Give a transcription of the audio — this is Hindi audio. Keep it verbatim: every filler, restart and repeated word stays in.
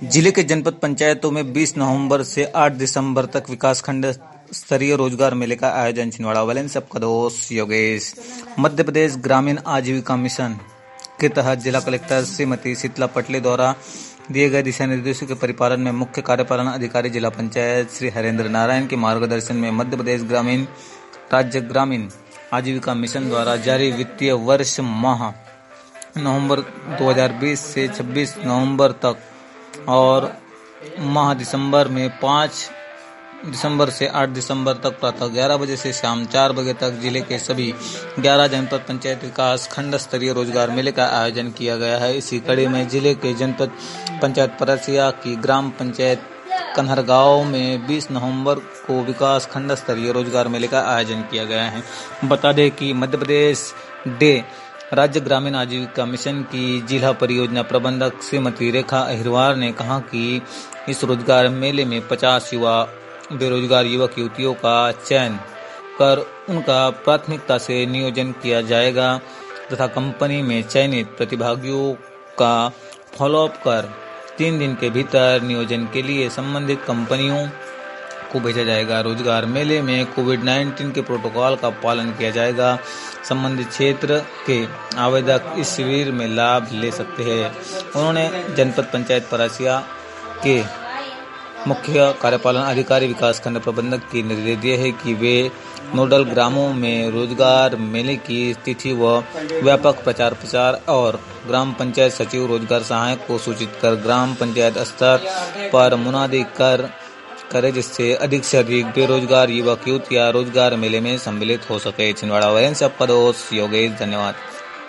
जिले के जनपद पंचायतों में बीस नवंबर से आठ दिसंबर तक विकासखंड स्तरीय रोजगार मेले का आयोजन। छिंदवाड़ा वालेंस कदोस योगेश। मध्य प्रदेश ग्रामीण आजीविका मिशन के तहत जिला कलेक्टर श्रीमती शीतला पटले द्वारा दिए गए दिशा निर्देशों के परिपालन में मुख्य कार्यपालन अधिकारी जिला पंचायत श्री हरेंद्र नारायण के मार्गदर्शन में मध्य प्रदेश ग्रामीण राज्य ग्रामीण आजीविका मिशन द्वारा जारी वित्तीय वर्ष माह नवंबर दो हज़ार बीस से छब्बीस नवंबर तक और माह दिसंबर में पाँच दिसंबर से आठ दिसंबर तक प्रातः ग्यारह बजे से शाम चार बजे तक जिले के सभी ग्यारह जनपद पंचायत विकास खंड स्तरीय रोजगार मेले का आयोजन किया गया है। इसी कड़ी में जिले के जनपद पंचायत परसिया की ग्राम पंचायत कन्हरगांव में बीस नवंबर को विकास खंड स्तरीय रोजगार मेले का आयोजन किया गया है। बता दें कि मध्य प्रदेश डे राज्य ग्रामीण आजीविका मिशन की जिला परियोजना प्रबंधक श्रीमती रेखा अहिरवार ने कहा कि इस रोजगार मेले में पचास युवा बेरोजगार युवक युवतियों का चयन कर उनका प्राथमिकता से नियोजन किया जाएगा तथा कंपनी में चयनित प्रतिभागियों का फॉलोअप कर तीन दिन के भीतर नियोजन के लिए संबंधित कंपनियों को भेजा जाएगा। रोजगार मेले में कोविड उन्नीस के प्रोटोकॉल का पालन किया जाएगा। संबंधित क्षेत्र के आवेदक इस शिविर में लाभ ले सकते हैं। उन्होंने जनपद पंचायत परसिया के मुख्य कार्यपालन अधिकारी विकासखंड प्रबंधक की निर्देश दिए हैं कि वे नोडल ग्रामों में रोजगार मेले की तिथि व व्यापक प्रचार प्रसार और ग्राम पंचायत सचिव रोजगार सहायक को सूचित कर ग्राम पंचायत स्तर पर मुनादी कर करे जिससे अधिक से अधिक बेरोजगार युवक युवतियां रोजगार मेले में सम्मिलित हो सके। छिंदवाड़ा वालेंस कदोस योगेश। धन्यवाद।